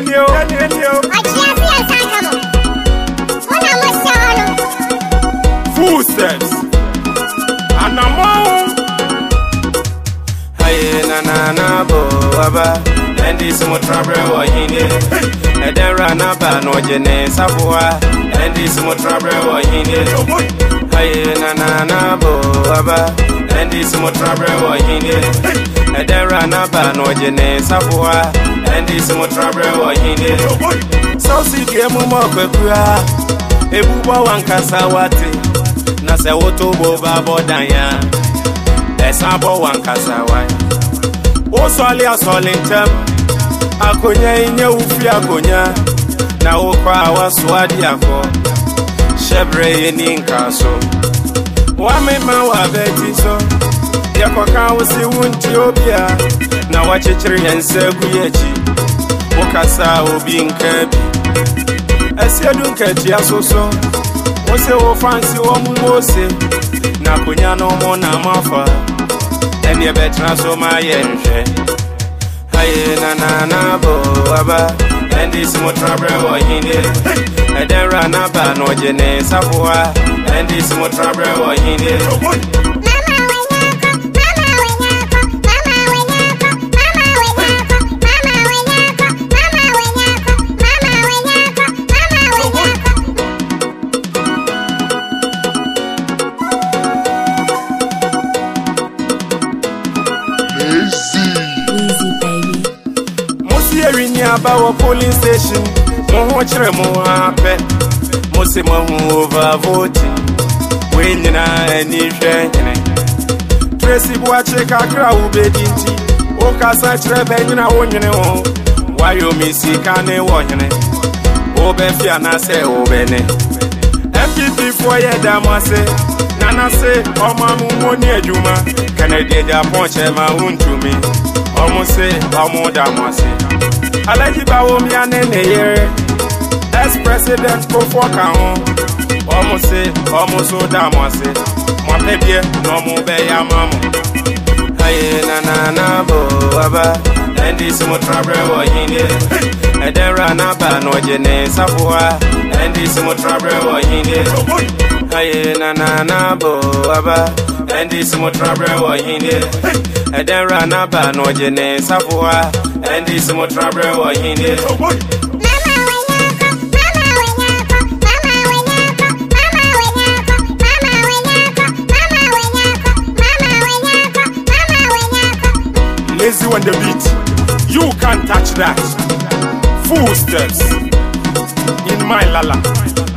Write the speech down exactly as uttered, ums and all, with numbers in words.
Enyo, enyo. Achiasi asakamo. Ona mashano. Footsteps. Anamo. Haye na na na bo aba. Endi sumo trouble wa hinde. Edera na ba no jene sabua. Endi sumo trouble wa hinde. Haye na na na bo aba. Endi sumo trouble wa hinde. Edera na ba no jene sabua. Endi sumo trouble wa hinde. So si ke mo mo kwekua. Ebubo wankasa wate. Na se woto bo ba bodanya. Esa bo wankasa wa. O soli asolintem. Akonya inye ufi akonya. Na okwa awaswadi ako. Shebre yeni nkaso. Wame ma wabeti so. Yako kawusi wunti obia. Na wachichiri yense kuyechi. Wakasa obi nkebi. Esiedu nketi asoso. Ose wo fansi wo mwose. Na kunya no mo na mafa. Eni ebetra so ma yenje. Haye na na na bo aba. Endi sumo trouble wa hinde. Edera na ba no jene sabua. Endi sumo trouble wa hinde. About polling station, mo chere mo hape, mo se mo over voting. When na any shene, Tracy Boache kakra ubedinti. O kasa chere ben na wonyene ho. Why you miss kane wonyene? O be fia na se o bene. M P P for ye damase. Nana se o ma mu woni adwuma. Canada Japan chema untumi. Omo se omo damase. Alaji bawo mi anene yere. Ex-president go for kan. Omo se, omo so damase. Mo pedie no mo be ya mamu. Haye na na na bo aba. Endi sumo trouble wa hinde. Edera na ba no jene sabua. Endi sumo trouble wa hinde. Haye na na na bo aba. Endi sumo trouble wa hinde. Edera na ba no jene sabua. Endi sumo trouble wa hinde. Lazy on the beat. You can't touch that. Footsteps in my lala.